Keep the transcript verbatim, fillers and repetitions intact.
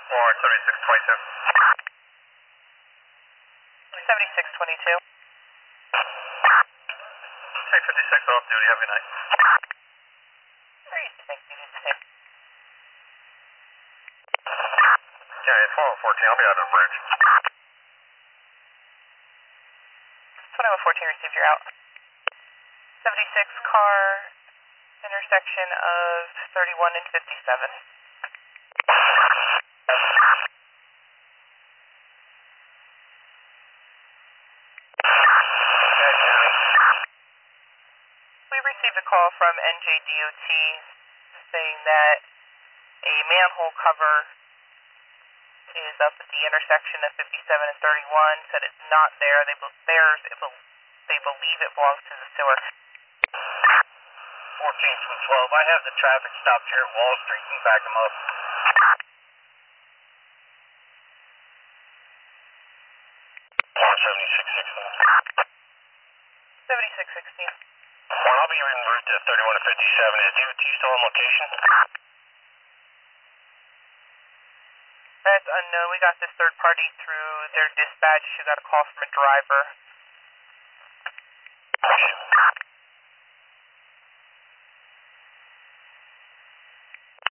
Warren, seventy-six twenty-two. seventy-six twenty-two. Take fifty-six off duty, have a good night. Great, thank you. Thank you. Yeah, it's one fourteen, I'll be out of the bridge. twenty-one fourteen received, you're out. seventy-six car, intersection of thirty-one and fifty-seven. We received a call from N J D O T saying that a manhole cover is up at the intersection of fifty-seven and thirty-one. Said it's not there. They theirs. It, they believe it belongs to the sewer. fourteen from twelve. I have the traffic stopped here at Wall Street and back them up. Warren, seventy-six sixteen. seventy-six sixteen. Warren, I'll be en route to thirty-one and fifty-seven. Is D O T still on location? That's unknown. We got this third party through their dispatch who got a call from a driver.